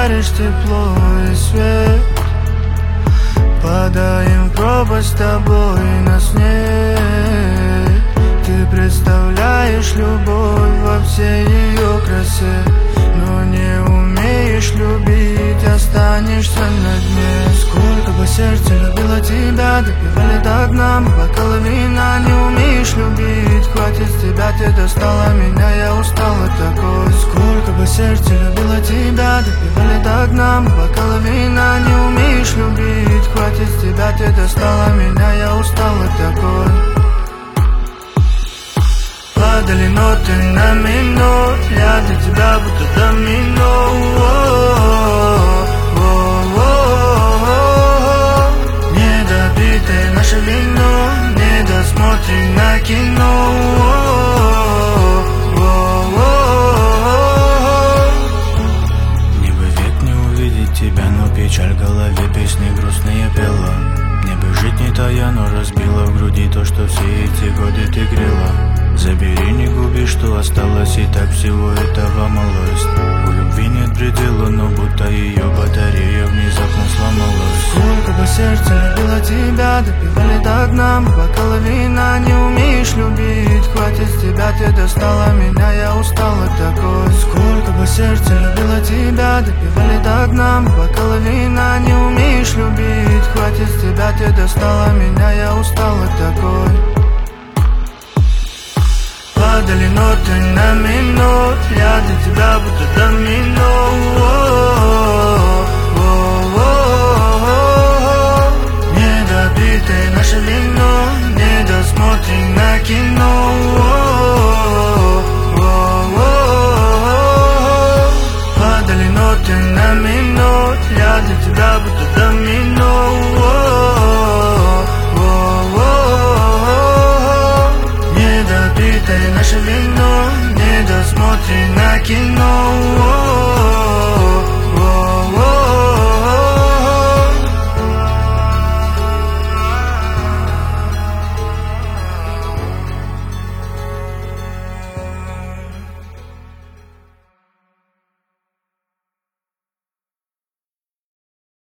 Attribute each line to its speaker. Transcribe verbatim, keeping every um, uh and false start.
Speaker 1: даришь тепло и свет. Падаем в пропасть с тобой, нас нет. Ты представляешь любовь во всей ее красе, но не умеешь любить, останешься на дне. Сколько бы сердце любило тебя, допивали до дна бокалы вина. Не умеешь любить, хватит с тебя, ты достала меня, я устал от такой. Сколько бы сердце любило тебя, допивали до дна бокалы вина. Не умеешь любить, хватит с тебя, ты достала меня, я устал от такой. Падали ноты на минор, я для тебя будто домино. Недопитое наше вино, недосмотрено кино.
Speaker 2: Мне бы век не увидеть тебя, но печаль в голове, песни грустные пела. Мне бы жить не тая, но разбила в груди то, что все эти годы ты грела. Забери, не губи, что осталось, и так всего этого малость. У любви нет предела, но будто ее батарея внезапно сломалась.
Speaker 1: Сколько бы сердце любило тебя, допивали до дна бокалы вина. Не умеешь любить, хватит с тебя, ты достала меня, я устал от такой. Сколько бы сердце любило тебя, допивали до дна бокалы вина. Не умеешь любить, хватит с тебя, ты достала меня, я устал от такой. Падали ноты на минор, я для тебя будто домино. Недопитое наше вино, недосмотрено кино.